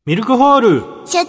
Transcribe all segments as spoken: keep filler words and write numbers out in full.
ミルクホール出張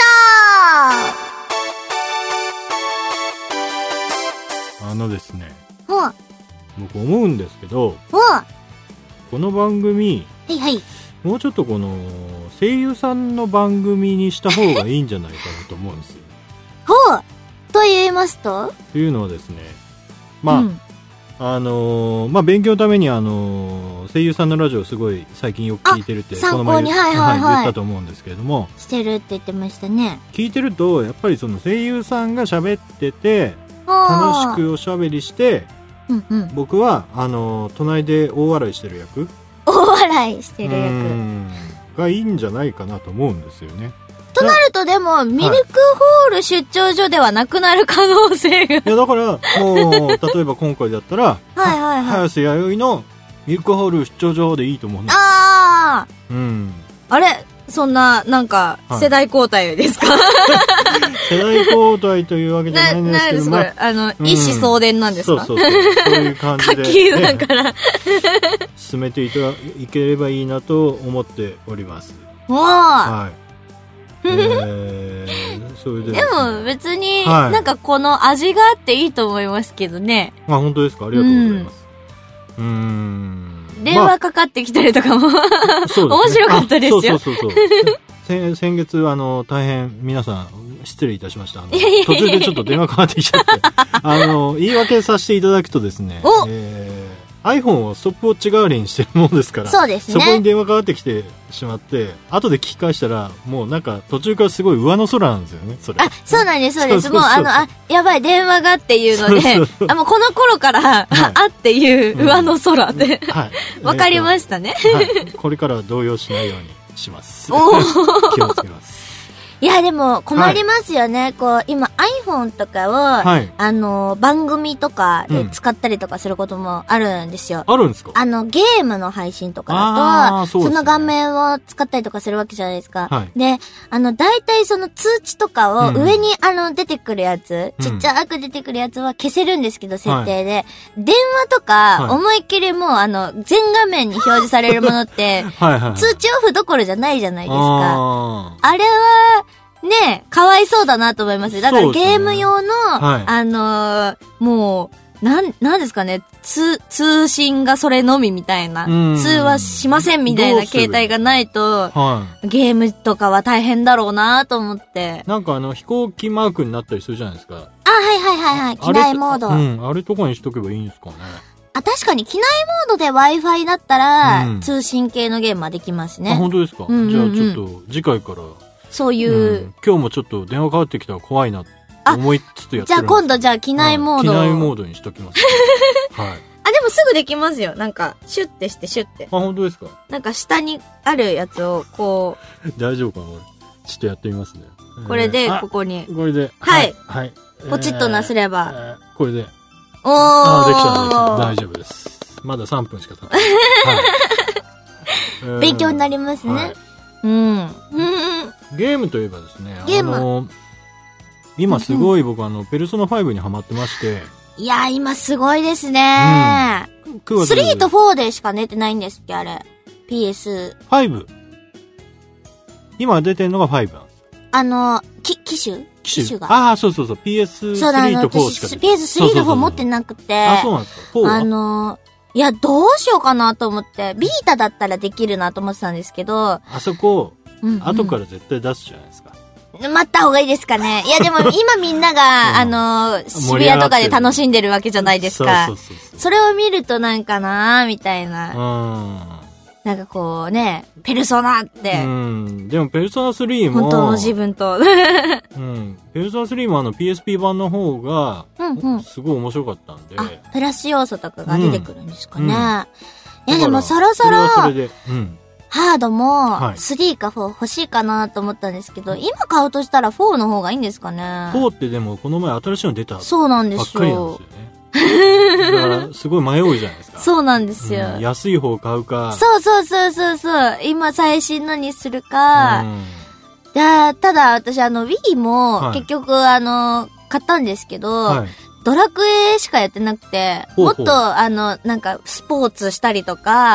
場。あのですね、 ほう僕思うんですけど、 ほうこの番組、 はいはい。 もうちょっとこの声優さんの番組にした方がいいんじゃないかなと思うんですよ。 ほうと言いますとというのはですね、まあ、うん、あのー、まあ勉強のためにあのー、声優さんのラジオすごい最近よく聞いてるって参考にはいはいはい、 はい、言ったと思うんですけれども、 してるって言ってましたね。 聞いてるとやっぱりその声優さんが喋ってて楽しくおしゃべりして、 うんうん、 僕はあのー、隣で大笑いしてる役大笑いしてる役がいいんじゃないかなと思うんですよね。 となるとでもミルクホール出張所ではなくなる可能性が、はい、 いやだからもう例えば今回だったらはいはい、はい、 早瀬弥生のミルクホール出張所でいいと思うんです。 ああ、 うん、 あれそんななんか世代交代ですか、はい、 世代交代というわけじゃないんですけど、 まあ、あの、うん、一子相伝なんですか。 そうそうそうそういう感じで、 ね、だから進めていただければいいなと思っております。 はい。 えー、それで, で, でも別になんかこの味があっていいと思いますけどね。 あ、本当ですか。ありがとうございます。うーん、 電話かかってきたりとかも、まあ、そうですね、面白かったですよ。 そうそうそうそう先, 先月あの大変皆さん失礼いたしました。あの途中でちょっと電話かかってきちゃってあの言い訳させていただくとですね、えー、iPhone をストップウォッチ代わりにしてるものですから、 そうですね、 そこに電話かかってきてしまって後で聞き返したらもうなんか途中からすごい上の空なんですよね。それあ、そうなんですそうです。もうあのあやばい電話がっていうので、そうそうそう、あもうこの頃から、はい、あっていう上の空で、うん、はい、わかりましたね、 はい、これからは動揺しないようにします。お気をつけます。 いやでも困りますよね、はい、こう今 iPhone とかを、はい、あの番組とかで使ったりとかすることもあるんですよ、 うん、あるんですか。 あのゲームの配信とかだと そ,、ね、その画面を使ったりとかするわけじゃないですか、はい、であの大体その通知とかを上に、うん、あの出てくるやつ、うん、ちっちゃく出てくるやつは消せるんですけど、設定で、はい、電話とか思いっきりもうあの全画面に表示されるものってはい、はい、通知オフどころじゃないじゃないですか。 あ, あれはねえ、かわいそうだなと思います。だからゲーム用の、はい、あのー、もう、なん、なんですかね、通、通信がそれのみみたいな、通話しませんみたいな携帯がないと、はい、ゲームとかは大変だろうなと思って。 なんかあの、飛行機マークになったりするじゃないですか。あ、 はいはいはいはい、機内モード。 うん、あれとかにしとけばいいんですかね。 あ、確かに機内モードで Wi-Fi だったら、うん、通信系のゲームはできますね。 あ、本当ですか、うんうんうん、じゃあちょっと次回から、 そういう、うん、 今日もちょっと電話かかってきたら怖いなって思いつつやってるんです。 じゃあ今度じゃあ機内モード、 はい、機内モードにしときます、ね、はい。 あ、でもすぐできますよ。なんかシュッてしてシュッて。 あ、本当ですか。 なんか下にあるやつをこう大丈夫かな。ちょっとやってみますね。 これでここに、 えー、これではい、 はい、 ポチッとなすれば、 えーえー、これでおー、 あ、できたできた、大丈夫です。まださんぷんしか経ってない、はい、 えー、勉強になりますね、はい、うん、 ゲームといえばですね、ゲーム、あの今すごい僕、うん、あのペルソナファイブにハマってまして。 いや今すごいですね、うん、スリーとフォーでしか出てないんですっけ、あれ ピーエスファイブ。今出てるのがファイブ。 あのき機種機種が、 ああそうそうそう、 ピーエススリー とフォーしか出てない。 ピーエススリー とフォー持ってなくて。 あ、そうなんですか。フォーはあのいや、どうしようかなと思って、ビータだったらできるなと思ってたんですけど。 あそこ、うんうん、後から絶対出すじゃないですか。 待った方がいいですかね。いや、でも今みんなが、うん、あの、渋谷とかで楽しんでるわけじゃないですか。そうそうそうそう。それを見るとなんかなーみたいな。うん。なんかこうね、ペルソナって。 うん。でもペルソナスリーも。 本当の自分と。 うん。ペルソナスリーもあの ピーエスピー 版の方が、うんうん、すごい面白かったんで。 あ、プラス要素とかが出てくるんですかね。うんうん、いやでもそろそろ、それはそれで、うん。ハードもスリーかフォー欲しいかなと思ったんですけど、はい、今買うとしたらフォーの方がいいんですかね。 フォーってでもこの前新しいの出たばっかりなんですよね。 そうなんですよ。 だからすごい迷うじゃないですか。 そうなんですよ、 うん、安い方買うか。 そうそうそうそうそう。今最新のにするか。うん、いやただ私あの Wii も結局、はい、あの買ったんですけど、はい、ドラクエしかやってなくて、もっとあのなんかスポーツしたりとか、はい、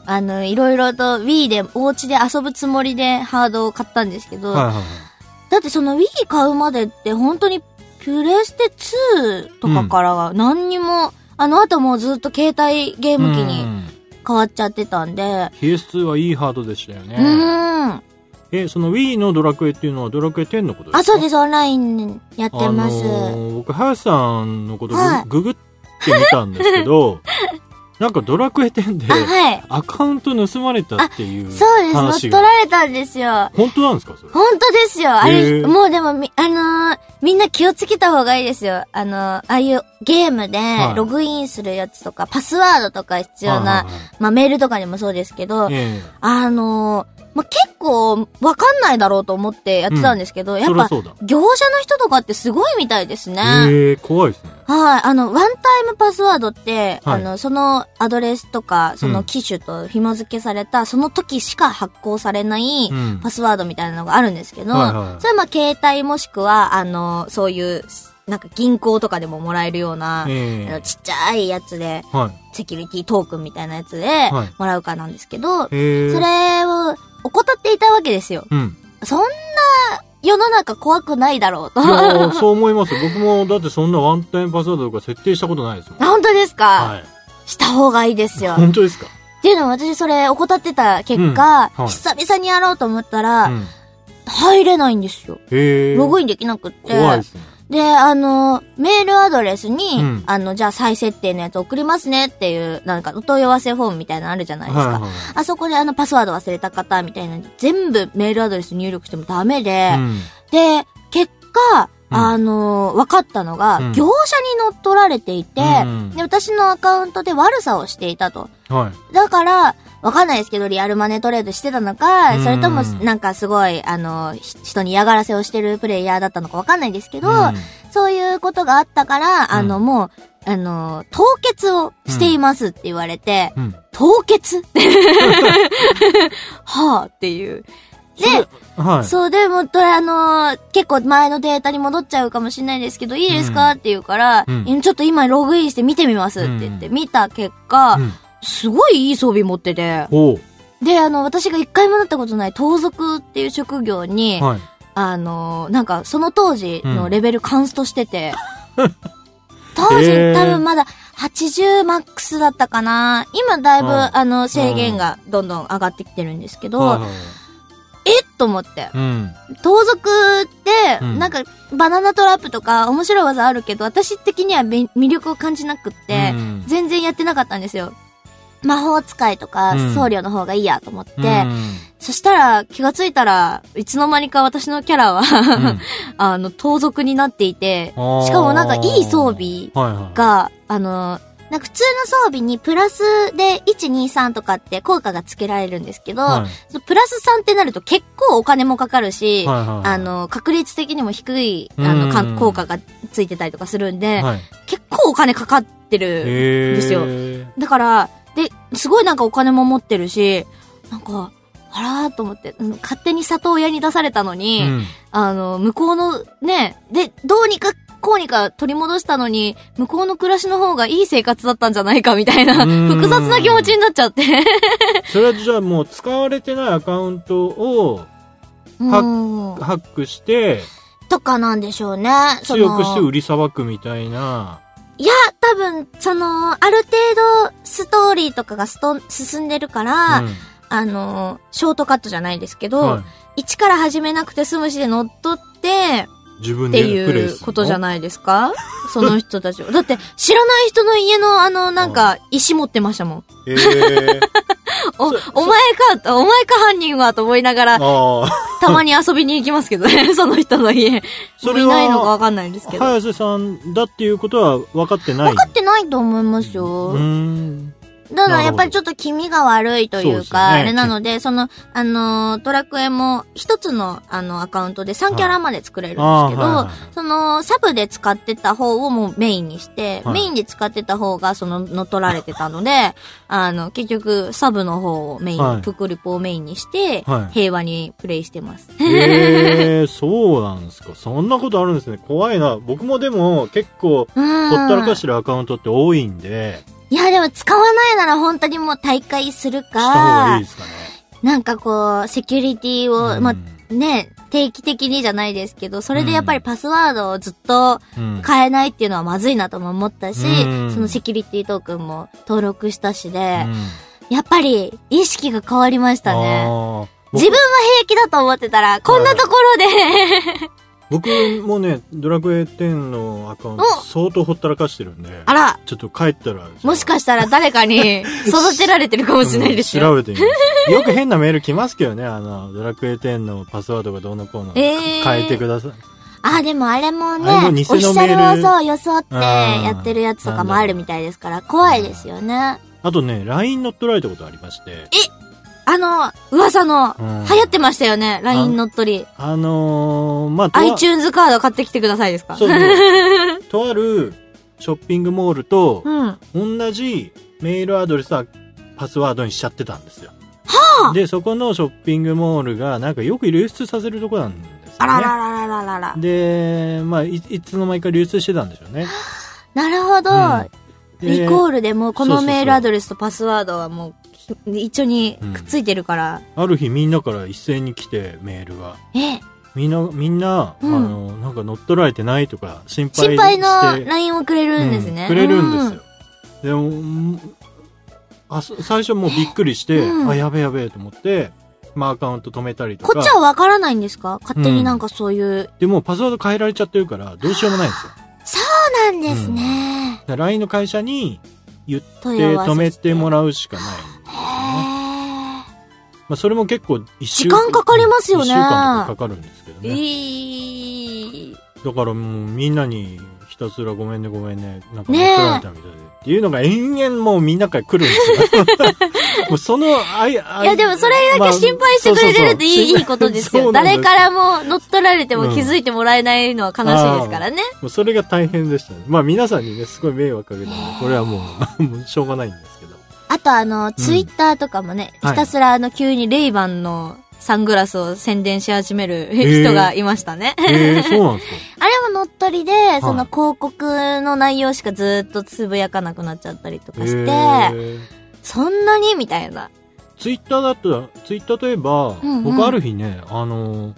あの、いろいろと Wii で、お家で遊ぶつもりでハードを買ったんですけど、はいはいはい、だってその Wii 買うまでって本当にプレステツーとかからは何にも、うん、あの後もうずっと携帯ゲーム機に変わっちゃってたんで。 ピーエスツー はいいハードでしたよね。 うーん。 え、その Wii のドラクエっていうのはドラクエテンのことですか？ あ、そうです、オンラインやってます。あのー、僕、林さんのことグ、はい、ググってみたんですけど、なんかドラクエテンで、はい、アカウント盗まれたっていう話が。 そうです、乗っ取られたんですよ。 本当なんですかそれ？ 本当ですよ。あれ、もうでもみ、あのー、みんな気をつけた方がいいですよ。あのー、ああいうゲームでログインするやつとか、はい、パスワードとか必要な、はいはいはい、まあメールとかにもそうですけど、えー、あのー、まあ、結構わかんないだろうと思ってやってたんですけど、うん、やっぱ業者の人とかってすごいみたいですね。 へえ、怖いですね。 はい。あの、ワンタイムパスワードって、はい、あの、そのアドレスとか、その機種と紐付けされた、うん、その時しか発行されないパスワードみたいなのがあるんですけど、うんはいはい、それはまあ携帯もしくは、あの、そういう、なんか銀行とかでももらえるような、えー、あのちっちゃいやつで、はい、セキュリティトークンみたいなやつでもらうかなんですけど、はい、それを怠っていたわけですよ。うん、そんな世の中怖くないだろうと。 いやそう思います。僕もだってそんなワンタイムパスワードとか設定したことないですもん。 本当ですか？はい。した方がいいですよ。 本当ですか？ っていうのは私それ怠ってた結果、うんはい、久々にやろうと思ったら、うん、入れないんですよ。へー。ログインできなくって。怖いですね。で、あの、メールアドレスに、うん、あの、じゃあ再設定のやつ送りますねっていう、なんか、お問い合わせフォームみたいなのあるじゃないですか。はいはい、あそこであの、パスワード忘れた方みたいな、全部メールアドレス入力してもダメで、うん、で、結果、うん、あの、分かったのが、うん、業者に乗っ取られていて、うん、で、私のアカウントで悪さをしていたと。はい、だから、わかんないですけど、リアルマネートレードしてたのか、それとも、なんかすごい、あの、人に嫌がらせをしてるプレイヤーだったのかわかんないですけど、うん、そういうことがあったから、あの、うん、もう、あの、凍結をしていますって言われて、うん、凍結はぁっていう。で、はい、そうでも、とあのー、結構前のデータに戻っちゃうかもしれないですけど、いいですか、うん、って言うから、うん、ちょっと今ログインして見てみますって言って、見た結果、うんすごいいい装備持ってて。で、あの、私が一回もなったことない盗賊っていう職業に、はい、あの、なんかその当時のレベルカンストしてて、うん、当時多分まだはちじゅうマックスだったかな。今だいぶ、はい、あの、制限がどんどん上がってきてるんですけど、はいはい、えっと思って。うん、盗賊って、なんか、バナナトラップとか面白い技あるけど、私的には魅力を感じなくって、うん、全然やってなかったんですよ。魔法使いとか僧侶の方がいいやと思って、うん、そしたら気がついたらいつの間にか私のキャラは、うん、あの盗賊になっていて、しかもなんかいい装備が、はいはい、あのなんか普通の装備にプラスでいち、に、さんとかって効果がつけられるんですけど、はい、プラスさんってなると結構お金もかかるし、はいはいはい、あの確率的にも低いあの効果がついてたりとかするんで、はい、結構お金かかってるんですよ。だからで、すごいなんかお金も持ってるし、なんか、あらーと思って、うん、勝手に里親に出されたのに、うん、あの、向こうのね、で、どうにかこうにか取り戻したのに、向こうの暮らしの方がいい生活だったんじゃないかみたいな、複雑な気持ちになっちゃって。 それはじゃあもう使われてないアカウントをハッ、ハックして、 とかなんでしょうね。 強くして売りさばくみたいな。 いや、多分、その、ある程度、ストーリーとかがスト進んでるから、うん、あの、ショートカットじゃないですけど、はい、一から始めなくて済むしで乗っ取って、 自分でっていうことじゃないですかその人たちは。だって、知らない人の家の、あの、なんか、石持ってましたもん。えー、お、お前か、お前か犯人はと思いながら、たまに遊びに行きますけどね、その人の家。それいないのかわかんないんですけど。 早瀬さんだっていうことは分かってない？ 分かってないと思いますよ。うーん。だからやっぱりちょっと気味が悪いというか、ね、あれなので、その、あの、ドラクエも一つのあのアカウントでさんキャラまで作れるんですけど、はい、そのサブで使ってた方をもうメインにして、はい、メインで使ってた方がその乗っ取られてたので、あの、結局サブの方をメイン、はい、プクリポをメインにして、はい、平和にプレイしてます。 へー、そうなんですか。そんなことあるんですね。怖いな。僕もでも結構、ほったらかしてるアカウントって多いんで、 いや、でも使わないなら本当にもう大会するか。した方がいいですかね。 なんかこう、セキュリティを、うん、まあ、ね、定期的にじゃないですけど、それでやっぱりパスワードをずっと変えないっていうのはまずいなとも思ったし、うん、そのセキュリティトークンも登録したしで、うん、やっぱり意識が変わりましたね。自分は平気だと思ってたら、こんなところで僕もね、ドラクエテンのアカウント相当ほったらかしてるんで、 あらちょっと帰ったら。 もしかしたら誰かに育てられてるかもしれないですよ。 調べてみます。よく変なメール来ますけどね、あの、ドラクエテンのパスワードがどうのこうの、えー、変えてください。 あ、でもあれもね、オフィシャルをそう、装ってやってるやつとかもあるみたいですから、怖いですよね。 あとね、ライン 乗っ取られたことありまして。 えあの、噂の、うん、流行ってましたよね、ライン 乗っ取り。 あ、あのー、まあ、 iTunes カード買ってきてくださいですか？ そうそう。とあるショッピングモールと、うん、同じメールアドレスはパスワードにしちゃってたんですよ。 はあ、 で、そこのショッピングモールが、なんかよく流出させるとこなんですよね。 あらららららら。 で、まあ、い, いつの間にか流出してたんでしょうね。 なるほど。うん、イコールでもうこのメールアドレスとパスワードはもう、一緒にくっついてるから、 うん、ある日みんなから一斉に来てメールがえみんなみんな、うん、あのなんか乗っ取られてないとか心配して心配の ライン をくれるんですね、 うん、くれるんですよ、うん、でもあ最初もうびっくりして、うん、あやべやべと思って、まあ、アカウント止めたりとか。 こっちはわからないんですか？勝手になんかそういう、うん、 でもパスワード変えられちゃってるからどうしようもないんですよ。 そうなんですね、 うん、ライン の会社に言って止めてもらうしかない。まあ、それも結構一週間時間かかりますよね。 一週間とかかかるんですけどね。 えー、 だからもうみんなにひたすらごめんねごめんねなんか乗っ取られたみたいで、ね、っていうのが延々もうみんなから来るんですよ。もうそのあいあいいやでもそれだけ心配してくれてるっていい、まあ、そうそうそういいことですよ。誰からも乗っ取られても気づいてもらえないのは悲しいですからね。 うん、もうそれが大変でしたね。まあ皆さんにねすごい迷惑かけたのでこれはもうもうしょうがないんですけど。 あとあの、ツイッターとかもね、うん、ひたすらあの、急にレイバンのサングラスを宣伝し始める人がいましたね。 えー、えー、そうなんですか？ あれも乗っ取りで、その広告の内容しかずっとつぶやかなくなっちゃったりとかして、えー、そんなにみたいな。 ツイッターだと、ツイッターといえば、うんうん、僕ある日ね、あの、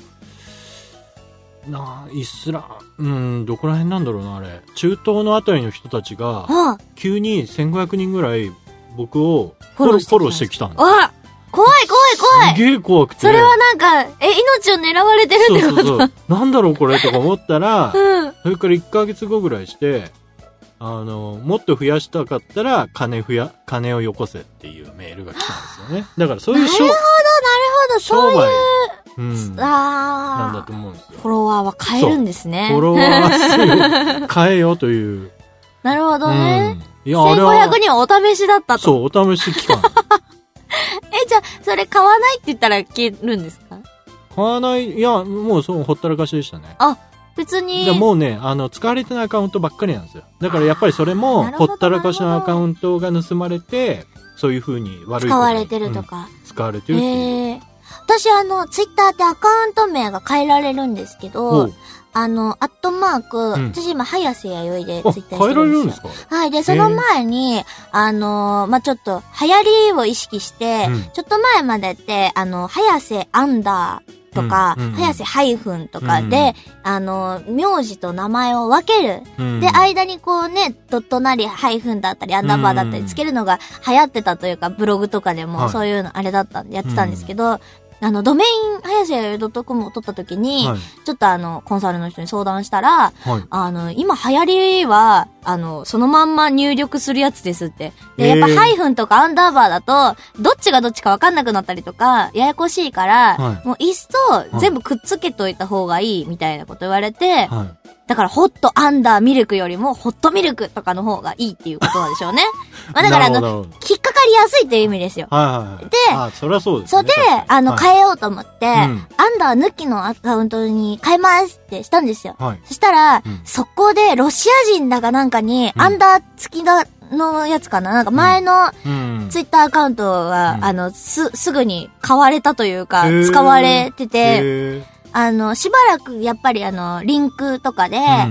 なイスラ、うん、どこら辺なんだろうな、あれ。中東のあたりの人たちが、急にせんごひゃくにんぐらい、僕をフォロー、フォローしてきたんです。 あ怖い怖い怖いすげえ怖くて。 それはなんか、え、命を狙われてるってこと？そうそうそう。 なんだろうこれとか思ったら、うん、それからいっかげつごぐらいして、あの、もっと増やしたかったら、金増や、金をよこせっていうメールが来たんですよね。だからそういう商売。 なるほど、なるほど、そういう。 うん、 あなんだと思うんですよ。 フォロワーは変えるんですね。 フォロワー数変えよという。 なるほどね。 うんいやせんごひゃくにんはお試しだったと。 そう、お試し期間。 え、じゃあ、それ買わないって言ったら消えるんですか？ 買わない、いや、もうそう、ほったらかしでしたね。 あ、別に。 でもうね、あの、使われてないアカウントばっかりなんですよ。だからやっぱりそれも、ほったらかしのアカウントが盗まれて、そういう風に悪いこと使われてるとか。 うん、使われてるっていう。 えー、私あの、ツイッターってアカウント名が変えられるんですけど、あの、アットマーク、うん、私今、早瀬やよいでツイッターしてるんですよ。 変えられるんですか？ はい。で、その前に、あのー、まあ、ちょっと、流行りを意識して、うん、ちょっと前までって、あの、早瀬アンダーとか、うんうんうん、早瀬ハイフンとかで、うん、あの、名字と名前を分ける。うん、で、間にこうね、ドットなり、ハイフンだったり、アンダーバーだったりつけるのが流行ってたというか、ブログとかでもそういうの、あれだったんで、やってたんですけど、うんあの、ドメイン、はやせやよい .com を取った時に、はい、ちょっとあの、コンサルの人に相談したら、はい、あの、今流行りは、あの、そのまんま入力するやつですって。で、やっぱハイフンとかアンダーバーだと、どっちがどっちかわかんなくなったりとか、ややこしいから、はい、もういっそ全部くっつけといた方がいいみたいなこと言われて、はい、だからホットアンダーミルクよりもホットミルクとかの方がいいっていうことなんでしょうね。まあだからあの、引っかかりやすいっていう意味ですよ。 はいはいはい、 で、 あ、そりゃそうですね。 それで、あの、変えようと思って、うん、アンダー抜きのアカウントに変えますってしたんですよ。はい、そしたら、うん、そこでロシア人だかなんかに、アンダー付きだ、のやつかななんか前のツイッターアカウントは、うん、あの、す、すぐに買われたというか、使われてて、あの、しばらくやっぱりあの、リンクとかで、うん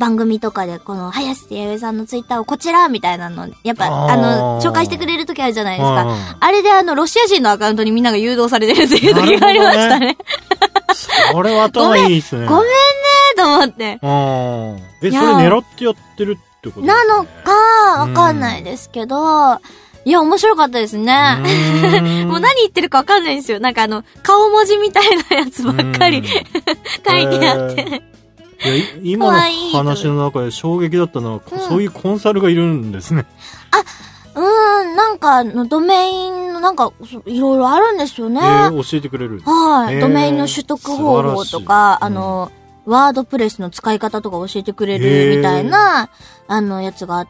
番組とかで、この、林弥生さんのツイッターをこちらみたいなの、やっぱ、あ, あの、紹介してくれる時あるじゃないですか。あ, あれであの、ロシア人のアカウントにみんなが誘導されてるっていう時がありましたね。 それは頭いいっすね。 ごめん、ごめんねと思って。 え、それ狙ってやってるってことですか、 ね、なのか、わかんないですけど、いや、面白かったですね。もう何言ってるかわかんないんですよ。なんかあの、顔文字みたいなやつばっかり書いてあって。 いや、今の話の中で衝撃だったのは、うん、そういうコンサルがいるんですね。 あ、うーん、なんか、のドメインの、なんか、いろいろあるんですよね。えー、教えてくれる。 はい、えー。ドメインの取得方法とか、あの、うん、ワードプレスの使い方とか教えてくれるみたいな、あの、やつがあって、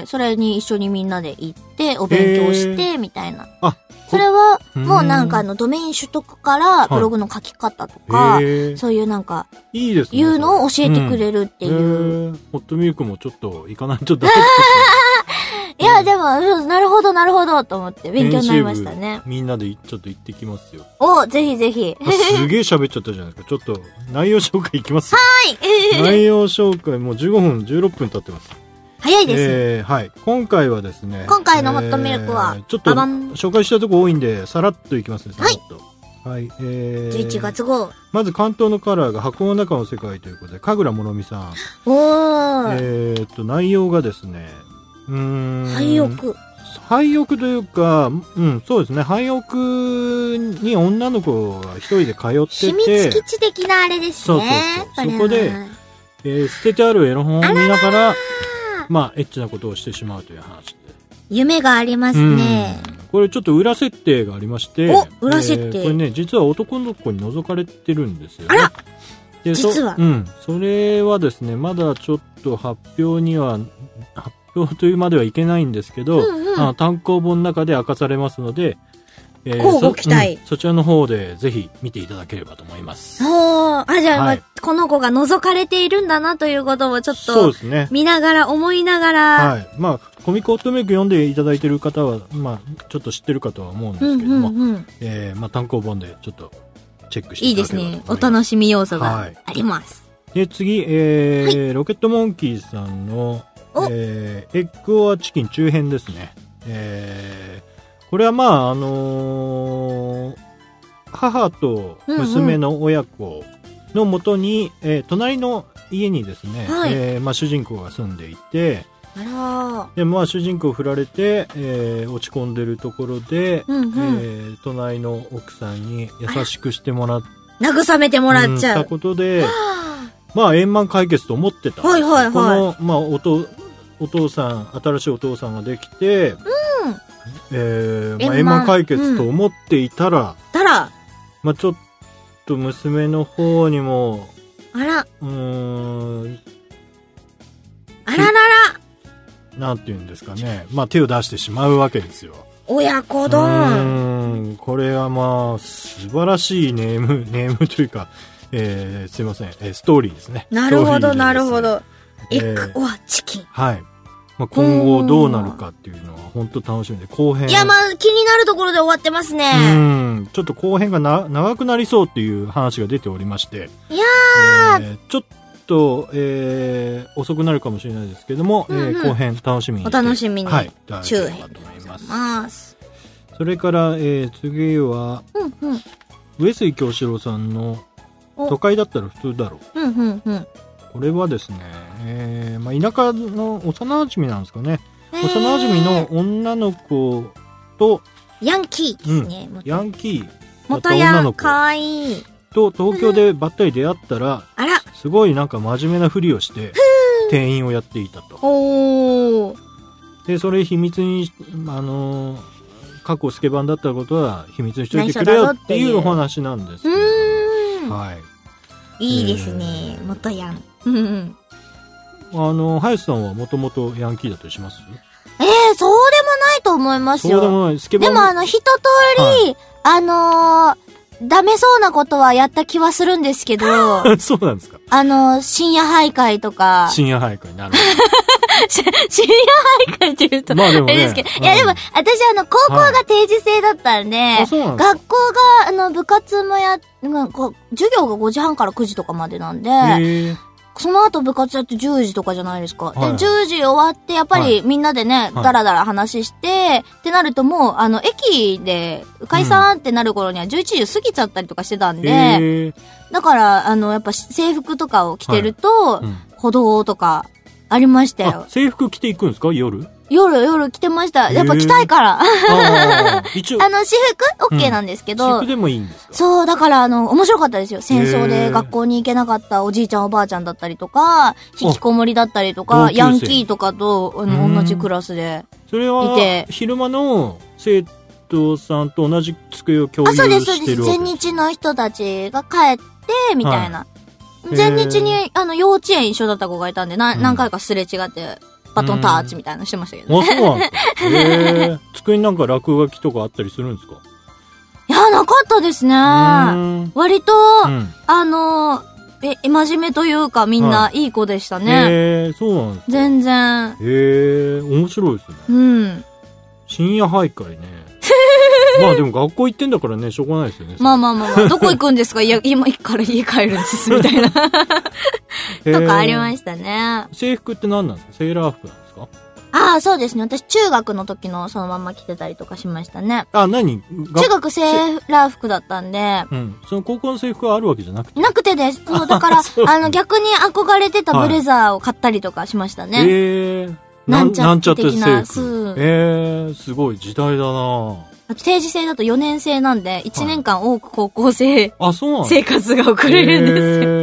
それに一緒にみんなで行って、お勉強して、みたいな。あ、それは、もうなんかあの、ドメイン取得から、ブログの書き方とか、はい、そういうなんか、 いいですね。 いうのを教えてくれるっていう。うん、 ホットミルクもちょっと行かないとダメですいや、でも、なるほど、なるほど、と思って勉強になりましたね。 みんなでちょっと行ってきますよ。 お、ぜひぜひ。 すげえ喋っちゃったじゃないですか。ちょっと、内容紹介いきますよ。 はい。内容紹介、もうじゅうごふん、じゅうろっぷん経ってます。 早いですね。 えー、はい。今回はですね。 今回のホットミルクは、 えー、ちょっと、紹介したとこ多いんで、さらっといきますね。 はい。 はい、えー、 じゅういちがつ号。 まず関東のカラーが箱の中の世界ということで、神楽ものみさん。 おー。 えーっと、内容がですね、うーん。 廃屋。 廃屋というか、うん、そうですね。廃屋に女の子が一人で通ってて。 秘密基地的なあれですね。 そうそうそう。そこで、えー、捨ててあるエロ本を見ながら、まあ、エッチなことをしてしまうという話で。 夢がありますね。 これちょっと裏設定がありまして、 お、裏設定、 えー、これね、実は男の子に覗かれてるんですよね。 あらで実はうん。それはですね、まだちょっと発表には、発表というまではいけないんですけど、うんうん、あ単行本の中で明かされますので、 えー、交互期待、 うん、そちらの方でぜひ見ていただければと思います。 おー、あ、じゃあ、はい、まあ、この子が覗かれているんだなということをちょっと、 そうですね。 見ながら、思いながら、 はい。まあ、コミコットメイク読んでいただいている方は、まあ、ちょっと知ってるかとは思うんですけども、うんうんうん、えー、まあ、単行本でちょっとチェックしていただければと思います。いいですね。 お楽しみ要素があります。 はい、で、次、えー、はい、ロケットモンキーさんの、えー、エッグオアチキン中編ですね。えー、これはまあ、あのー、母と娘の親子のもとに、うんうん、えー、隣の家にですね、はい、えー、まあ、主人公が住んでいて、 あらで、まあ、主人公振られて、えー、落ち込んでるところで、うんうん、えー、隣の奥さんに優しくしてもらっ慰めてもらっちゃう。 たことで、まあ、円満解決と思ってた。 はいはいはい。 この、まあ、おと、お父さん、新しいお父さんができて、うん、えー、まあ、円満解決と思っていたら、 たら、 まあ、ちょっと娘の方にも、 あら、 うーん、 あららら、 なんていうんですかね、まあ、手を出してしまうわけですよ。 親子丼。 うん、これはまあ、素晴らしいネーム、ネームというか、えー、すいません、えー、ストーリーですね。 なるほど、なるほど。エッグオアチキン。 はい。まあ、今後どうなるかっていうのは本当楽しみで、後編。 いや、まあ、気になるところで終わってますね。 うん。ちょっと後編がな長くなりそうっていう話が出ておりまして。 いやー、 えー、ちょっと、えー、遅くなるかもしれないですけども、うんうん、えー、後編楽しみに。 お楽しみに。 はい。 中編と思います。 それから、えー、次は、 うんうん、 上杉京志郎さんの都会だったら普通だろう。うんうんうん。 これはですね、えーまあ、田舎の幼馴染なんですかね。幼馴染の女の子と、 ヤンキーですね。 うん、ヤンキーだった女の子。かわいい。 と東京でばったり出会ったら、 あら、 すごいなんか真面目なふりをして、店員をやっていたと。 おー。 で、それ秘密に、あのー、過去スケバンだったことは秘密にしといてくれよっていうお話なんですけど、はい。 いいですね、えー、元ヤン。うん。 あの、林さんはもともとヤンキーだったりします？ ええー、そうでもないと思いますよ。 そうでもない。スケバン。 でもあの、一通り、はい、あのー、ダメそうなことはやった気はするんですけど。 そうなんですか。 あの、深夜徘徊とか。 深夜徘徊、なるほど。 深夜徘徊って言うと、まあでもね、あれですけど。いやでも、私あの、高校が定時制だったんで、はい、学校が、あの、部活もや、なんか、授業がごじはんからくじとかまでなんで、 その後部活やってじゅうじとかじゃないですか。はいはい、で、じゅうじ終わって、やっぱりみんなでね、はい、だらだら話して、はい、ってなるともう、あの、駅で解散ってなる頃にはじゅういちじ過ぎちゃったりとかしてたんで、うん、だから、あの、やっぱ制服とかを着てると、はいうん、歩道とかありましたよ。 制服着ていくんですか夜？ 夜、夜着てました。やっぱ着たいから。あ一応。あの、私服 OK なんですけど。 私服でもいいんですか？ そう、だから、あの、面白かったですよ。戦争で学校に行けなかったおじいちゃんおばあちゃんだったりとか、引きこもりだったりとか、ヤンキーとかと、あの、同じクラスでいて。 それは、昼間の生徒さんと同じ机を共有してるわけですか？あ、そうです、そうです。 全日の人たちが帰って、みたいな。はい、全日に、あの、幼稚園一緒だった子がいたんで、な、何回かすれ違って、バトンタッチみたいなのしてましたけど、 ね。あ、そうなんですか。へえ。机になんか落書きとかあったりするんですか？ いや、なかったですね。割と、うん、あの、え、真面目というかみんないい子でしたね。はい、へえ、そうなんですか。 全然。 へえ、面白いですね。 うん。 深夜徘徊ね。まあでも学校行ってんだからね、しょうがないですよね。 まあまあまあまあ、どこ行くんですか？いや、今から家帰るんです、みたいな。とかありましたね。 制服って何なんですか？セーラー服なんですか？ ああ、そうですね。私中学の時のそのまま着てたりとかしましたね。 あ、何？ 中学セーラー服だったんで。 うん。その高校の制服はあるわけじゃなくて？ なくてです。そう、だから、あの逆に憧れてたブレザーを買ったりとかしましたね。 へえー。なんちゃって的な。えー、すごい時代だな。 あと定時制だとよねん生なんで、いちねんかん多く高校生、 はい、あ、そうなん生活が送れるん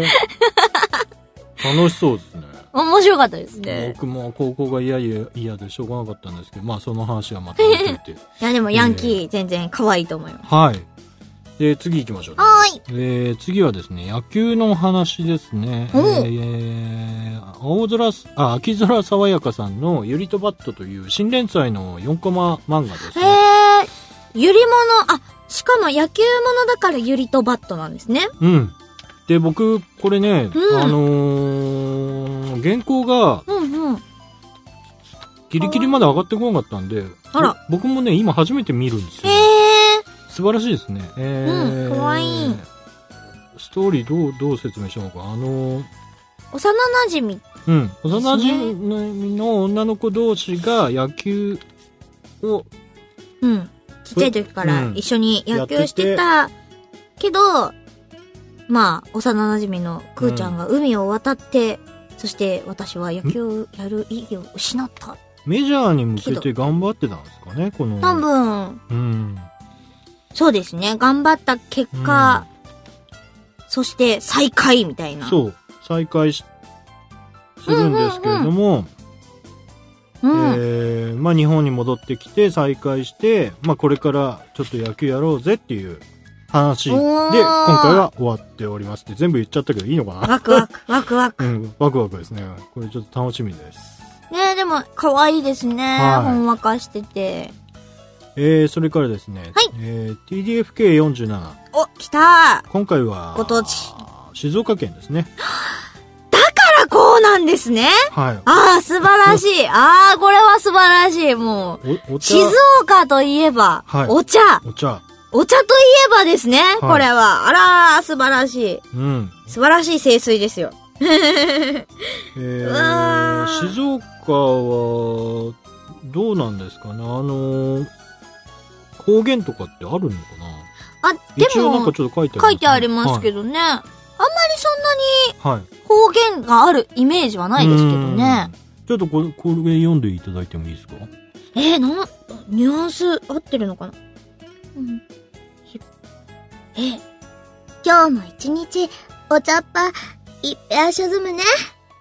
ですよ。 楽しそうですね。 面白かったですね。 僕も高校が嫌々嫌でしょうがなかったんですけど、まあその話はまた置いといて。いやでもヤンキー全然可愛いと思います。 はい。で、次行きましょう、ね。 はーい。 えー、次はですね、野球の話ですね。えー、青空、あ、秋空爽やかさんのゆりとバットという新連載のよんコマ漫画ですね。 へー。ゆりもの、あ、しかも野球ものだからゆりとバットなんですね。 うん。で、僕、これね、うん、あのー、原稿が、うんうん。ギリギリまで上がってこなかったんで、 あら。 僕もね、今初めて見るんですよ。 へー。 素晴らしいですね。えー、うん、かわいい。 ストーリーどう、どう説明しようか。あのー、 幼馴染。 うん。幼馴染の女の子同士が野球を、 うん。ちっちゃい時から一緒に野球してたけど、うん、まあ、幼馴染のくーちゃんが海を渡って、うん、そして私は野球をやる意義を失った。 メジャーに向けて頑張ってたんですかね、この。 多分。 うん。 そうですね。頑張った結果、うん、そして再会みたいな。 そう。再会し、するんですけれども、うんうんうん、えー、まあ日本に戻ってきて再会して、まあこれからちょっと野球やろうぜっていう話で、今回は終わっておりますって、全部言っちゃったけどいいのかな？ ワクワク、ワクワク。 うん、ワクワクですね。これちょっと楽しみです。 ねえ、でも可愛いですね。はい、ほんわかしてて。 えー、それからですね、はい、えー、ティーディーエフケーよんじゅうなな。 お、来たー。 今回は、 ご当地。 静岡県ですね。 だからこうなんですね。 はい。 ああ、素晴らしい。ああ、これは素晴らしい。もう、おお茶静岡といえば、はい、お茶。 お茶。 お茶といえばですね、はい、これは。あらー、素晴らしい。 うん。 素晴らしい清水ですよ。 えー、静岡は、どうなんですかね。あのー、方言とかってあるのかな。 あ、でも、 一応なんかちょっと書いてあります、ね、 書いてありますけどね。はい、あんまりそんなに、方言があるイメージはないですけどね。 ちょっとこれ、これ読んでいただいてもいいですか？ えー、な、ニュアンス合ってるのかな。うん。えー、今日も一日、お茶っ葉、いっぺあしょずむね。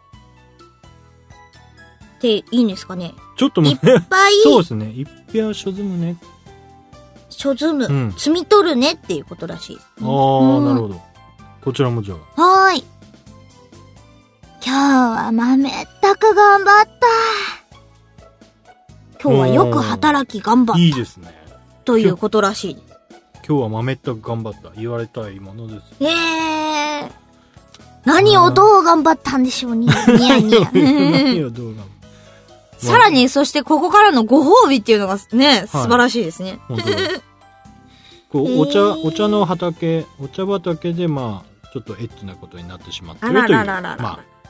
っていいんですかね。 ちょっと待って。いっぱい。 そうですね。いっぺあしょずむね。 しょずむ、うん。摘み取るねっていうことらしいです、 ね。ああ、うん、なるほど。こちらもじゃあ。 はーい。今日は豆ったく頑張った。今日はよく働き頑張った。 いいですね。 ということらしいです。 今日は豆ったく頑張った。言われたいものです。 ええー。何をどう頑張ったんでしょうね。ニヤニヤ。 何をどう頑張った。 さらに、そしてここからのご褒美っていうのがね、素晴らしいですね。 はい、本当こうお茶、お茶の畑、お茶畑でまあ、ちょっとエッチなことになってしまっているという、まあ、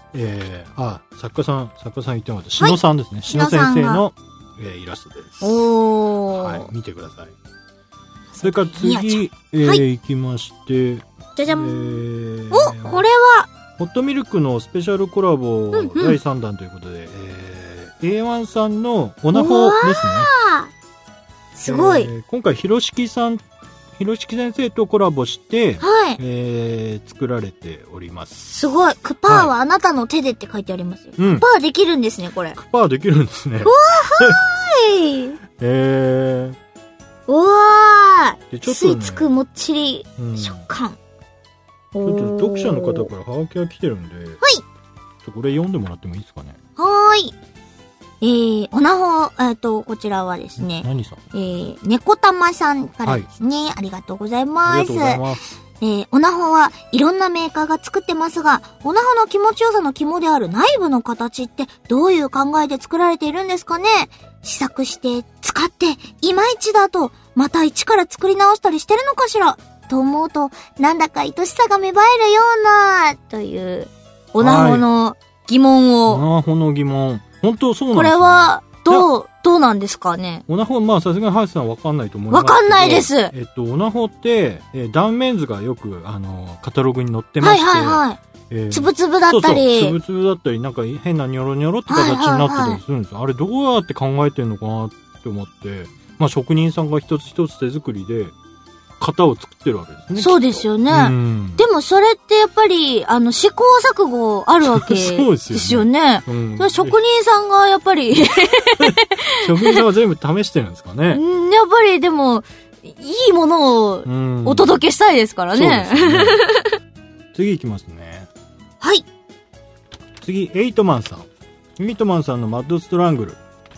えー、あ、作家さん、作家さん言ってもらった。篠さんですね。篠、はい、先生の、えー、イラストです。 おー。 はい、見てください。それから次、えー、はい、行きまして、 じゃじゃん。 えー、お、これはホットミルクのスペシャルコラボだいさんだんということで、うんうん、えー、エーワン さんのオナホですね。 すごい。えー、今回、ひろしきさん、ひろしき先生とコラボして、はい、えー、作られております。 すごい。クパーはあなたの手でって書いてありますよ。はい、クパーできるんですね、これ。 クパーできるんですね。うわーいえー。うわー、ね、吸い付くもっちり食感。 うん、ちょっと読者の方からハガキが来てるんで、はい。これ読んでもらってもいいですかね。 はーい。えー、おなほ、えっと、こちらはですね。 何さんえー、猫玉さんからですね、はい。ありがとうございます。ありがとうございます。えー、おなほはいろんなメーカーが作ってますが、おなほの気持ちよさの肝である内部の形ってどういう考えで作られているんですかね？試作して、使って、いまいちだと、また一から作り直したりしてるのかしら？と思うと、なんだか愛しさが芽生えるような、という、おなほの疑問を。 おなほの疑問。本当そうなんですね。 これは、どう、どうなんですかね。 オナホ、まあさすがにハヤシさんわかんないと思いますけど。 わかんないです。 えっと、オナホって、えー、断面図がよく、あの、カタログに載ってまして。はいはいはい。えー、 つぶつぶだったり。 そうそう、つぶつぶだったり、なんか変なニョロニョロって形になってたりするんですよ。はいはいはい、あれどうやって考えてんのかなって思って、まあ職人さんが一つ一つ手作りで、型を作ってるわけですね。 そうですよね。うん、でもそれってやっぱり、あの、試行錯誤あるわけですよね。そうですよね。うん、職人さんがやっぱり職人さんは全部試してるんですかね。 やっぱりでも、いいものをお届けしたいですからね。 そうですね。次行きますね。 はい。 次、エイトマンさん。エイトマンさんのマッドストラングル。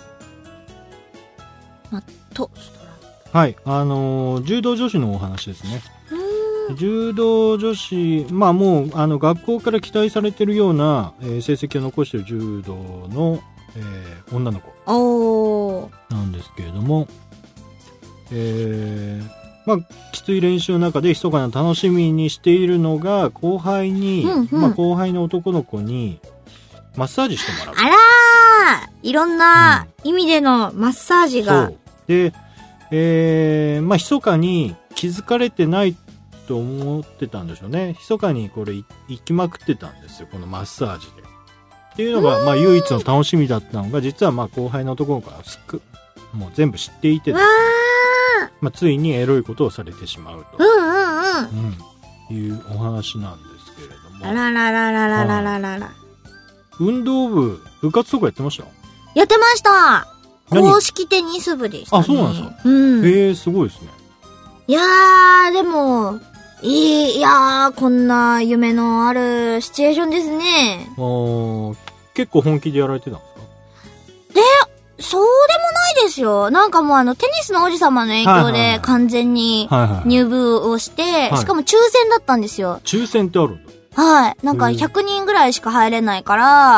マッドストラングル。 はい、あのー、柔道女子のお話ですね。柔道女子、まあもう、あの、学校から期待されてるような、えー、成績を残している柔道の、えー、女の子。なんですけれども、えー、まあ、きつい練習の中で密かな楽しみにしているのが、後輩に、うんうん、まあ後輩の男の子に、マッサージしてもらう。 あらー、いろんな意味でのマッサージが。 そう。で、えー、まあ、密かに気づかれてないと思ってたんでしょうね。密かにこれ行きまくってたんですよ、このマッサージで。っていうのが、まあ、唯一の楽しみだったのが、実はまあ、後輩の男の子がすく、もう全部知っていてですね、まあ、ついにエロいことをされてしまうと。 うんうんうん。 うん、いうお話なんですけれども。 あららららららららら。 運動部、部活とかやってました？ やってました。公式テニス部でしたね。 あ、そうなんですか。うん。へえ、すごいですね。 いやー、でも、いい、いやー、こんな夢のあるシチュエーションですね。 あー、結構本気でやられてたんですか？ で、そうでもないですよ。なんかもうあの、テニスの王子様の影響で完全に入部をして、しかも抽選だったんですよ。 抽選ってあるんだ。 はい。なんかひゃくにんぐらいしか入れないから、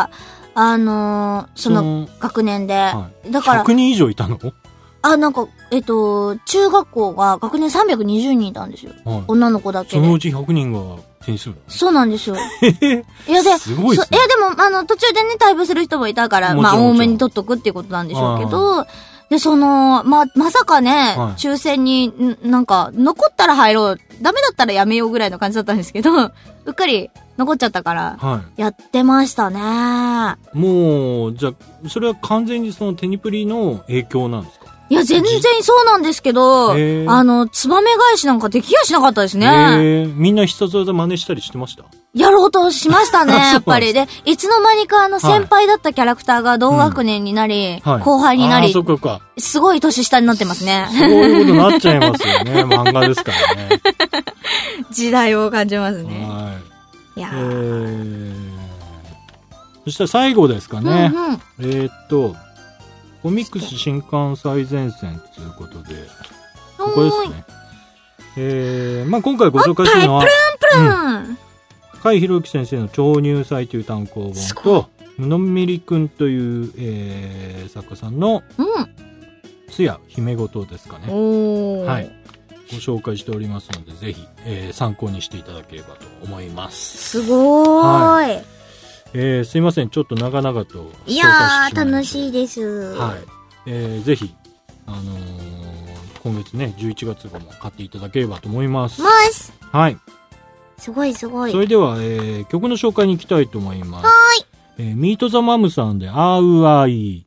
あのー、その学年で。はい、だから。 ひゃくにん以上いたの？ あ、なんか、えっと、中学校が学年さんびゃくにじゅうにんいたんですよ。はい、女の子だけで。 そのうちひゃくにんがテニス部？ そうなんですよ。いやで、 すごいっすね。 いやでも、あの、途中でね、退部する人もいたから、まあ、多めに取っとくっていうことなんでしょうけど、で、その、ま、まさかね、はい、抽選に、なんか、残ったら入ろう、ダメだったらやめようぐらいの感じだったんですけど、うっかり残っちゃったから、はい、やってましたね。 もう、じゃあ、それは完全にそのテニプリの影響なんですか？ いや、全然そうなんですけど、あの、ツバメ返しなんかできやしなかったですね。 みんな必殺技真似したりしてました？ やろうとしましたね、やっぱり。で、いつの間にかあの先輩だったキャラクターが同学年になり、はい、後輩になり、 そっかそっか、 すごい年下になってますね。 そういうことになっちゃいますよね、漫画ですからね。 時代を感じますね。 はい。 いやー、 えー、そしたら最後ですかね。うんうん、えー、っと、コミックス新刊最前線ということで、ここですね。えー、まあ今回ご紹介するのは、 プルンプルン、うん、 甲斐弘樹先生の超入祭という単行本と、のんみりくんという、えー、作家さんの、うん、つや姫ごとですかね。はい。ご紹介しておりますので、ぜひ、えー、参考にしていただければと思います。 すごーい。 はい、 えー、すいません、ちょっと長々と。 いやー、楽しいです。 はい。えー、ぜひ、あのー、今月ね、じゅういちがつ号も買っていただければと思います。 ます。 はい。 すごいすごい。 それでは、えー、曲の紹介に行きたいと思います。 はーい。 えー、ミートザマムさんで、あーうあい。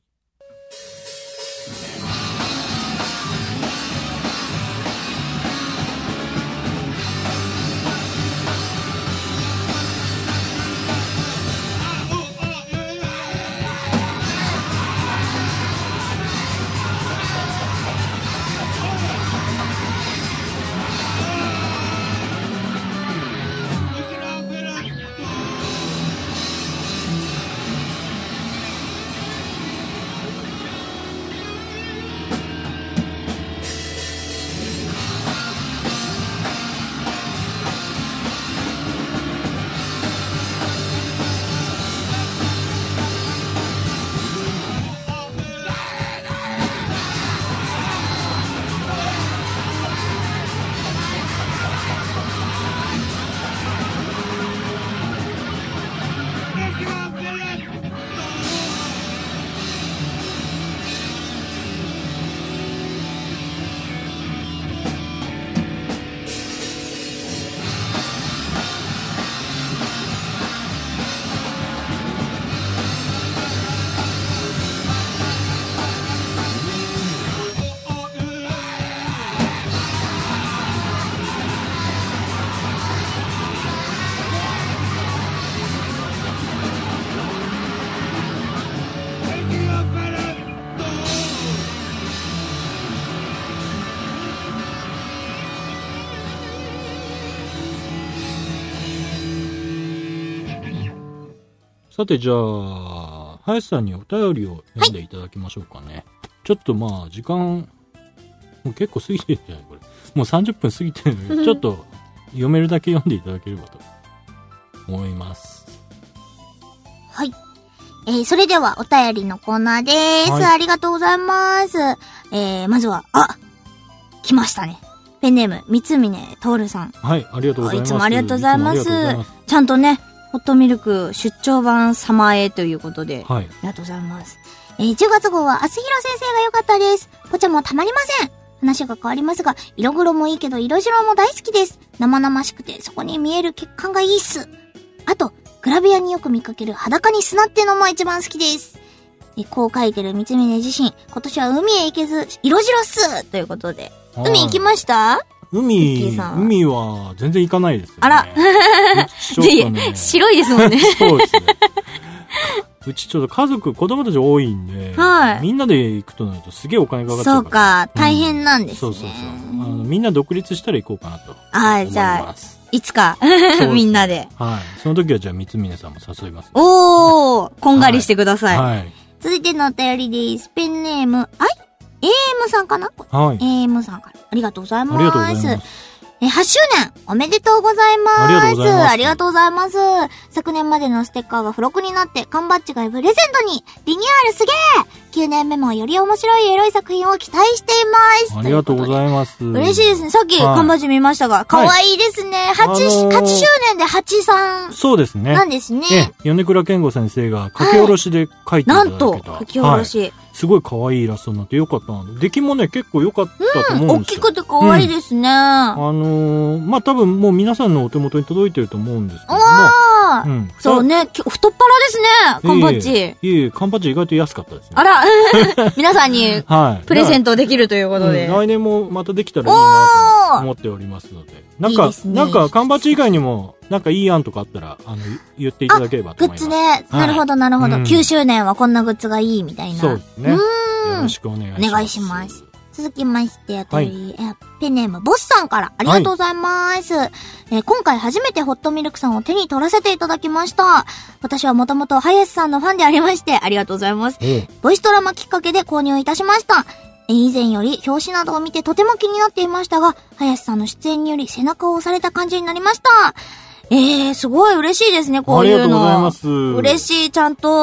さて、じゃあ、林さんにお便りを読んでいただきましょうかね。はい、ちょっとまあ、時間、もう結構過ぎてるじゃないこれ。もうさんじゅっぷん過ぎてるので、ちょっと読めるだけ読んでいただければと思います。 はい。えー、それではお便りのコーナーです。はい、ありがとうございます。えー、まずは、あ来ましたね。ペンネーム、三峰徹さん。 はい、ありがとうございます。 いつもありがとうございます。ちゃんとね、ホットミルク出張版様へということで、はい、ありがとうございます。えー、じゅうがつ号は、あすひろ先生が良かったです。ポチャもたまりません。話が変わりますが、色黒もいいけど色白も大好きです。生々しくて、そこに見える血管がいいっす。あと、グラビアによく見かける裸に砂ってのも一番好きです。えー、こう書いてる三峰自身、今年は海へ行けず、色白っすということで。海行きました？ 海、海は全然行かないですよね。 あらちょっとね。白いですもんね。 そうですね。うちちょっと家族、子供たち多いんで、はい、みんなで行くとなるとすげえお金かかっちゃうから。 そうか、大変なんですね。 うん、そうそうそうあの。みんな独立したら行こうかなと思います。 はい、じゃあ、いつか、みんなで。 はい。その時はじゃあ三峰さんも誘います、ね。 おー、こんがりしてください。 はい。はい、 続いてのお便りです。ペンネーム、あいエーエム さんかなはい。 エーエム さんから。ありがとうございます。 ありがとうございます。 え、はちしゅうねんおめでとうございます。 ありがとうございます。 ありがとうございます。昨年までのステッカーが付録になって、缶バッジがプレゼントにリニューアルすげー !きゅうねんめもより面白いエロい作品を期待しています。 ありがとうございます。 嬉しいですね。さっき缶バッジ見ましたが、かわいいですね。はち、はちしゅうねんではちじゅうさん。 そうですね。 なんですね。 え、米倉健吾先生が書き下ろしで書いていただけた。 なんと、書き下ろし。はいすごい可愛いイラストになってよかったな。出来もね、結構良かったと思うんですよ。 うん、大きくて可愛いですね。うん、 あのー、まあ、多分もう皆さんのお手元に届いてると思うんですけども。 ああ、うん、そうね、太っ腹ですね、缶バッジ。いえいえ、缶バッジ意外と安かったですね。 あら、皆さんにプレゼントできるということで。 うん、来年もまたできたらいいなと思っておりますので。なんか、いいですね、なんか缶バッジ以外にも、なんかいい案とかあったら、あの、言っていただければと思います。 グッズね。なるほど、なるほど、うん。きゅうしゅうねんはこんなグッズがいいみたいな。 そうですね。うんよろしくお願いします。 お願いします。続きまして、あと、はい、ペンネームボスさんからありがとうございます、はいえー。今回初めてホットミルクさんを手に取らせていただきました。私はもともと林さんのファンでありまして、ありがとうございます。ボイスドラマきっかけで購入いたしました。以前より表紙などを見てとても気になっていましたが、林さんの出演により背中を押された感じになりました。えー、すごい嬉しいですね、こういうの。 ありがとうございます。 嬉しい、ちゃんと、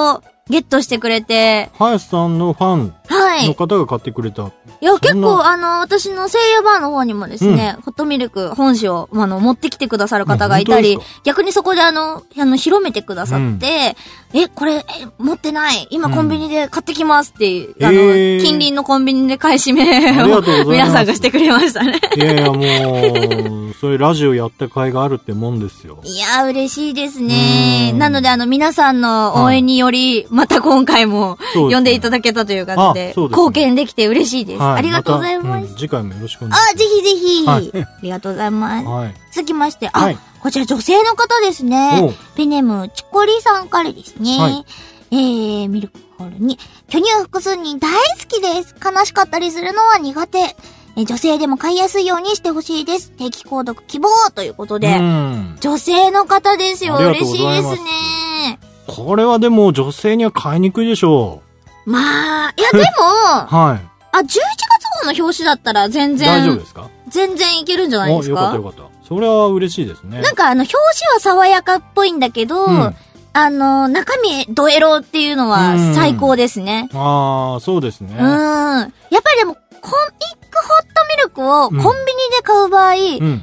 ゲットしてくれて。 林さんのファンの方が買ってくれた。はい、 いや、結構、あの、私の声優バーの方にもですね、うん、ホットミルク本誌を、あの、持ってきてくださる方がいたり、逆にそこであの、あの、広めてくださって、うん、え、これ、え、持ってない。今コンビニで買ってきますっていう、うん、あの、近隣のコンビニで買い占めを皆さんがしてくれましたね。 いやいや、もう、そういうラジオやった甲斐があるってもんですよ。 いや、嬉しいですね。なので、あの、皆さんの応援により、また今回も、呼んでいただけたという感じで、貢献できて嬉しいです。はい、ありがとうございます。まうん、 次回もよろしくお願いします。 あ、ぜひぜひ、はい、ありがとうございます。はい、続きまして、あ、はい、こちら女性の方ですね。ペンネーム、チコリさんからですね。はい、えー、ミルクホールに、巨乳複数人大好きです。悲しかったりするのは苦手。え女性でも買いやすいようにしてほしいです。定期購読希望ということで、女性の方ですよ。嬉しいですね。 これはでも女性には買いにくいでしょう。まあ、いやでも、はい。あ、じゅういちがつ号の表紙だったら全然。 大丈夫ですか？ 全然いけるんじゃないですか？ よかったよかった。それは嬉しいですね。 なんかあの、表紙は爽やかっぽいんだけど、うん、あの、中身、ドエロっていうのは最高ですね。 ああ、そうですね。 うん。やっぱりでも、コミックホットミルクをコンビニで買う場合、うん、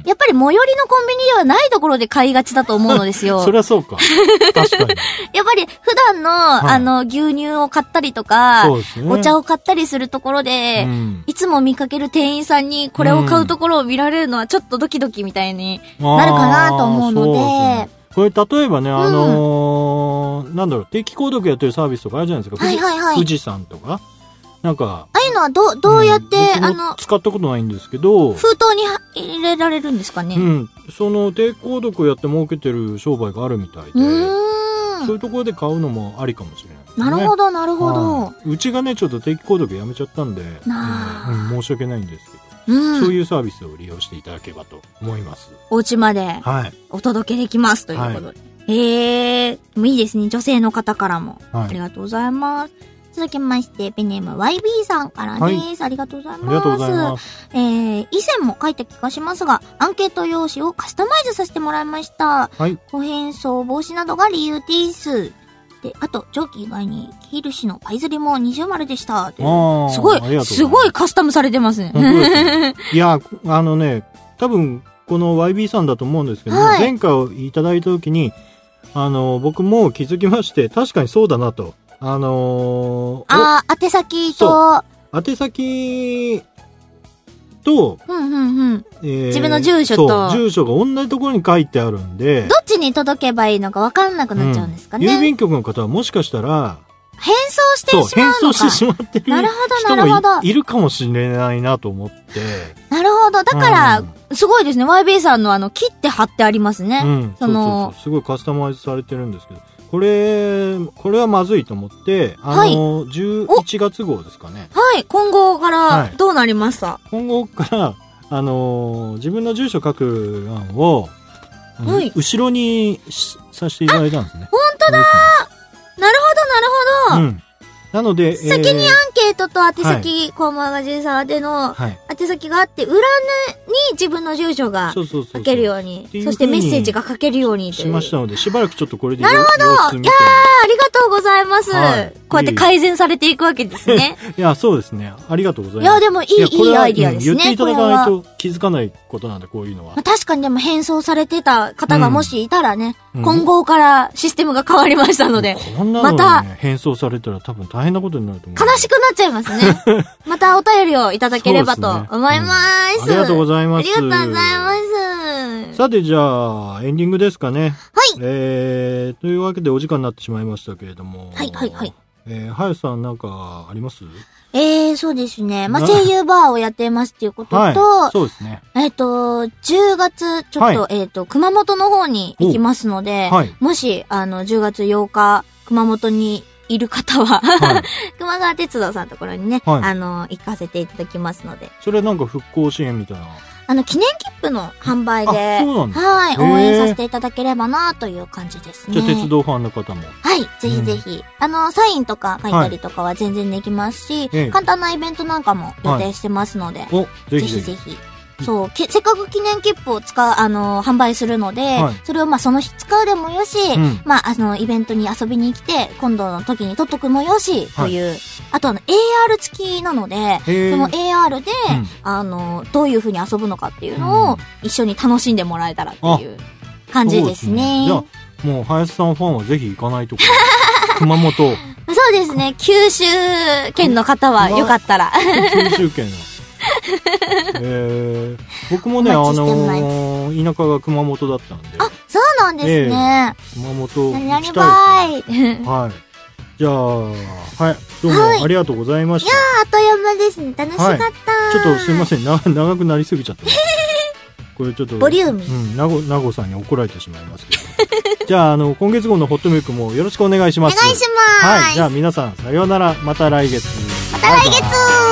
やっぱり最寄りのコンビニではないところで買いがちだと思うのですよ。 そりゃそうか。確かに。 やっぱり普段の、はい、あの、牛乳を買ったりとか、ね、お茶を買ったりするところで、うん、いつも見かける店員さんにこれを買うところを見られるのはちょっとドキドキみたいになるかなと思うので、ね、 これ例えばね、あのーうん、なんだろう、定期購読やってるサービスとかあるじゃないですか。はいはいはい。富士山とか。なんか。 ああいうのはど、どうやって、うん、あの、 使ったことないんですけど。 封筒に入れられるんですかね？ うん。その、定期購読やって儲けてる商売があるみたいで。うーん。そういうところで買うのもありかもしれないですね。 なるほど、なるほど。 うちがね、ちょっと定期購読やめちゃったんで、うん、申し訳ないんですけど、うん、そういうサービスを利用していただければと思います。 お家まで、はい。お届けできますということで。はい、へえ、もういいですね。女性の方からも。はい、ありがとうございます。続きまして、ペンネーム ワイビー さんからです、はい。ありがとうございます。ありがとうございます。えー、以前も書いた気がしますが、アンケート用紙をカスタマイズさせてもらいました。はい。ご変装防止などが理由です。で、あと、蒸気以外に、キール紙のパイズリも二重丸でした。すごい、すごいカスタムされてますね。 すいや、あのね、多分、この ワイビー さんだと思うんですけど、はい、前回をいただいた時に、あの、僕も気づきまして、確かにそうだなと。あのー、 ああ、宛先と、 宛先と、 うんうんうんえー、自分の住所と、 住所が同じところに書いてあるんで、 どっちに届けばいいのか分かんなくなっちゃうんですかね。 うん、郵便局の方はもしかしたら、 変装してしまうのか。そう、 変装してしまってるなるほど、なるほど。 いるかもしれないなと思って。 なるほど。だから、うん、すごいですね。ワイビー さんのあの、切って貼ってありますね。 うん。そのそうそうそう。すごいカスタマイズされてるんですけど。これ、これはまずいと思って、あの、はい、じゅういちがつ号ですかね。 はい、今後からどうなりました、はい、 今後から、あのー、自分の住所書く欄を、はい、後ろにさせていただいたんですね。 本当だー、なるほど、なるほど。うん。 なので、 先にアンケートと宛先、はい、コーマガジンさん宛ての宛先があって、裏に自分の住所が書けるように、そしてメッセージが書けるようにしましたので、しばらくちょっとこれでなるほど。いやー、ありがとうございます。はい、こうやって改善されていくわけですね。 いや、そうですね。ありがとうございます。 いや、でもいい、いいアイディアですね。 言っていただかないと気づかないことなんで、こういうのは。 確かにでも変装されてた方がもしいたらね、うん、今後からシステムが変わりましたので、 こんなのね、また変装されたら多分大変なことになると思う。 悲しくなっちゃいますね。またお便りをいただければと思います。 うん、ありがとうございます。 ありがとうございます。 さてじゃあ、エンディングですかね。はい。えー、というわけでお時間になってしまいましたけれども。 はいはいはい。 えー、はやさんなんかあります？ えー、そうですね。まあ、声優バーをやってますっていうことと、はい、 そうですね。 えっ、ー、と、じゅうがつ、ちょっと、はい、えっ、ー、と、熊本の方に行きますので、はい、もし、あの、じゅうがつようか、熊本にいる方は、はい、熊川鉄道さんのところにね、はい、あの、行かせていただきますので。 それなんか復興支援みたいな。 あの、記念切符の販売で、はい、応援させていただければなという感じですね。 じゃあ、鉄道ファンの方も。 はい、ぜひぜひ。うん、あの、サインとか書いたりとかは全然できますし、はい、簡単なイベントなんかも予定してますので、はい、おぜひぜひ。 そう、せっかく記念切符を使う、あのー、販売するので、はい、それをまあその日使うでもよし、うん、まああの、イベントに遊びに来て、今度の時に撮っとくもよし、という、はい、あとあの、エーアール 付きなので、その エーアール で、うん、あの、どういう風に遊ぶのかっていうのを、一緒に楽しんでもらえたらっていう感じですね。 じゃあ、もう、林さんファンはぜひ行かないとこ。熊本。そうですね。九州県の方はよかったら。 九州県の。えー、僕もね、あのー、田舎が熊本だったんで。 あ、そうなんですね。 えー、熊本行きたいですね。はい。じゃあ、はい。どうもありがとうございました。 はい、いやー、あっという間ですね。楽しかった、はい。 ちょっとすいません。な長くなりすぎちゃった。これちょっと。 ボリューミー。 うん、なご、なごさんに怒られてしまいますけど。じゃあ、あの、今月号のホットミルクもよろしくお願いします。 お願いします。 はい。じゃあ皆さん、さようなら。また来月。 また来月。